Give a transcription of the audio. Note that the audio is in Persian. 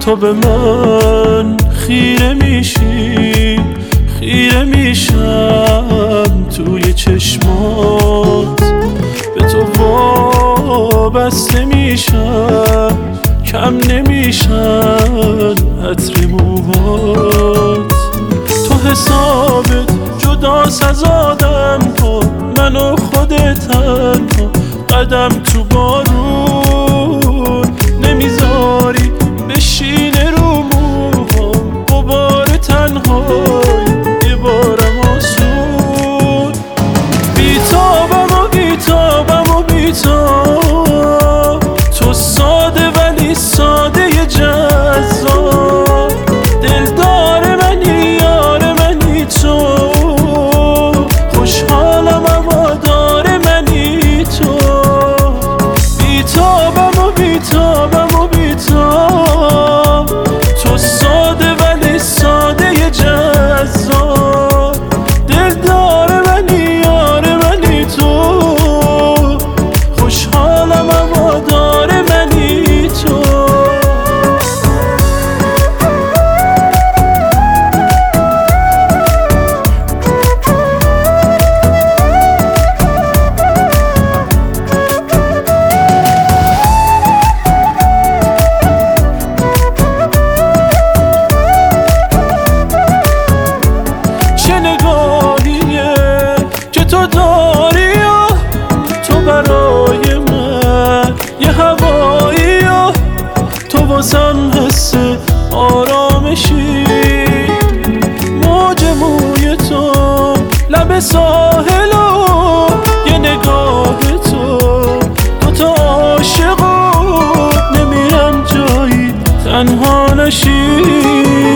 تو به من خیره میشی، خیره میشم توی چشمات، به تو وابسته میشم، کم نمیشن عطر موهات. تو حسابت جداست از آدم ها، من و خودت تنها، قدم تو بارون نمیذاری بشینه رو موهام، غبار تنهایی یه بارم آسون. بیتابم و بیتابم و بیتاب، تو ساده ولی ساده جذاب، دلدار منی یار منی تو، خوشحالم هوادار منی تو. بیتابم و بیتابم و بیتاب، تو ساده ولی ساده جذاب، دلدار منی یار منی تو، خوشحالم هوادار منی تو. چه نگاهیه که تو داری و تو برای من یه هوایی و تو واسم حس آرامشی، موج موی تو لب ساحل و یه نگاه تو، دوتا عاشق و نمیرم جایی تنها نشی.